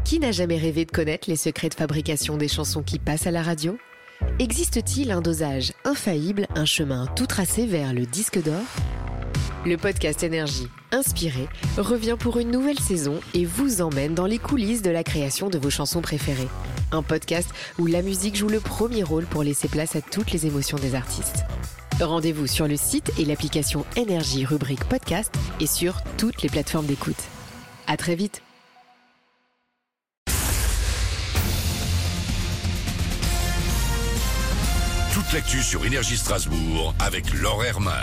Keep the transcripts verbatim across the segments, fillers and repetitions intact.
Qui n'a jamais rêvé de connaître les secrets de fabrication des chansons qui passent à la radio ? Existe-t-il un dosage infaillible, un chemin tout tracé vers le disque d'or ? Le podcast Énergie, inspiré, revient pour une nouvelle saison et vous emmène dans les coulisses de la création de vos chansons préférées. Un podcast où la musique joue le premier rôle pour laisser place à toutes les émotions des artistes. Rendez-vous sur le site et l'application Énergie rubrique podcast et sur toutes les plateformes d'écoute. À très vite. Toute l'actu sur Énergie Strasbourg avec Laure Herman.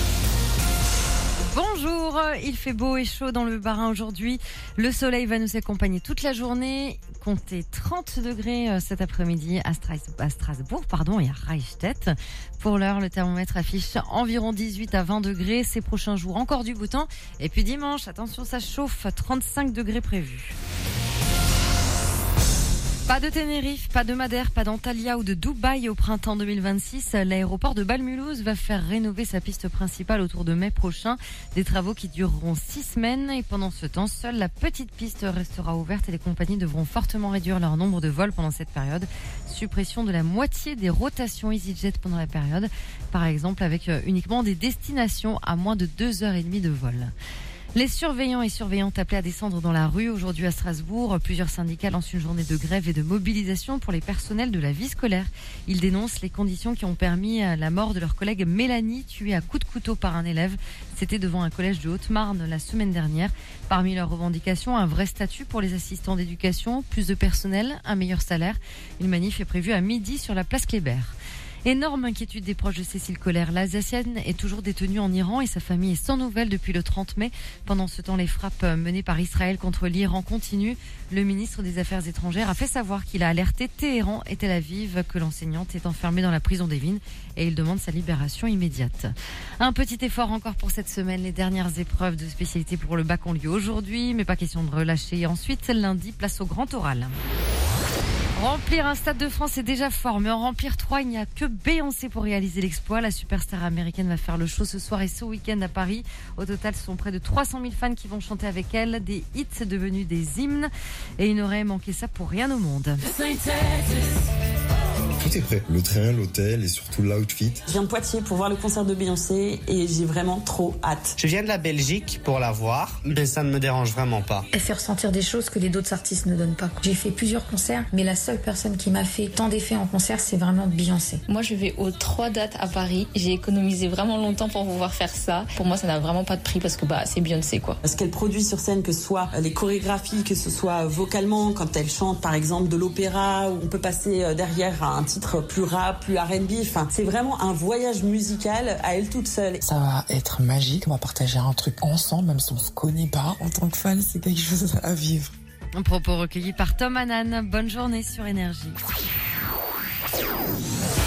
Bonjour, il fait beau et chaud dans le Bas-Rhin aujourd'hui. Le soleil va nous accompagner toute la journée. Comptez trente degrés cet après-midi à, Stras- à Strasbourg pardon, et à Reichstett. Pour l'heure, le thermomètre affiche environ dix-huit à vingt degrés. Ces prochains jours, encore du beau temps. Et puis dimanche, attention, ça chauffe, trente-cinq degrés prévus. Pas de Tenerife, pas de Madère, pas d'Antalya ou de Dubaï au printemps deux mille vingt-six. L'aéroport de Bâle-Mulhouse va faire rénover sa piste principale autour de mai prochain. Des travaux qui dureront six semaines et pendant ce temps, seule la petite piste restera ouverte et les compagnies devront fortement réduire leur nombre de vols pendant cette période. Suppression de la moitié des rotations EasyJet pendant la période, par exemple avec uniquement des destinations à moins de deux heures trente de vol. Les surveillants et surveillantes appelés à descendre dans la rue aujourd'hui à Strasbourg. Plusieurs syndicats lancent une journée de grève et de mobilisation pour les personnels de la vie scolaire. Ils dénoncent les conditions qui ont permis la mort de leur collègue Mélanie, tuée à coups de couteau par un élève. C'était devant un collège de Haute-Marne la semaine dernière. Parmi leurs revendications, un vrai statut pour les assistants d'éducation, plus de personnel, un meilleur salaire. Une manif est prévue à midi sur la place Kléber. Énorme inquiétude des proches de Cécile Collère. L'Alsacienne est toujours détenue en Iran et sa famille est sans nouvelles depuis le trente mai. Pendant ce temps, les frappes menées par Israël contre l'Iran continuent. Le ministre des Affaires étrangères a fait savoir qu'il a alerté Téhéran et Tel Aviv que l'enseignante est enfermée dans la prison d'Evin et il demande sa libération immédiate. Un petit effort encore pour cette semaine. Les dernières épreuves de spécialité pour le bac ont lieu aujourd'hui, mais pas question de relâcher. Ensuite, lundi, place au grand oral. Remplir un stade de France est déjà fort, mais en remplir trois, il n'y a que Beyoncé pour réaliser l'exploit. La superstar américaine va faire le show ce soir et ce week-end à Paris. Au total, ce sont près de trois cent mille fans qui vont chanter avec elle, des hits devenus des hymnes. Et il n'aurait manqué ça pour rien au monde. Tout est prêt, le train, l'hôtel et surtout l'outfit. Je viens de Poitiers pour voir le concert de Beyoncé et j'ai vraiment trop hâte. Je viens de la Belgique pour la voir, mais ça ne me dérange vraiment pas. Elle fait ressentir des choses que les autres artistes ne donnent pas. J'ai fait plusieurs concerts, mais la seule personne qui m'a fait tant d'effets en concert, c'est vraiment Beyoncé. Moi, je vais aux trois dates à Paris. J'ai économisé vraiment longtemps pour pouvoir faire ça. Pour moi, ça n'a vraiment pas de prix parce que bah c'est Beyoncé quoi. Ce qu'elle produit sur scène, que ce soit les chorégraphies, que ce soit vocalement, quand elle chante par exemple de l'opéra, où on peut passer derrière un titre plus rap, plus R and B. Enfin, c'est vraiment un voyage musical à elle toute seule. Ça va être magique. On va partager un truc ensemble, même si on se connaît pas. En tant que fan, c'est quelque chose à vivre. Un propos recueilli par Tom Hanan. Bonne journée sur Énergie.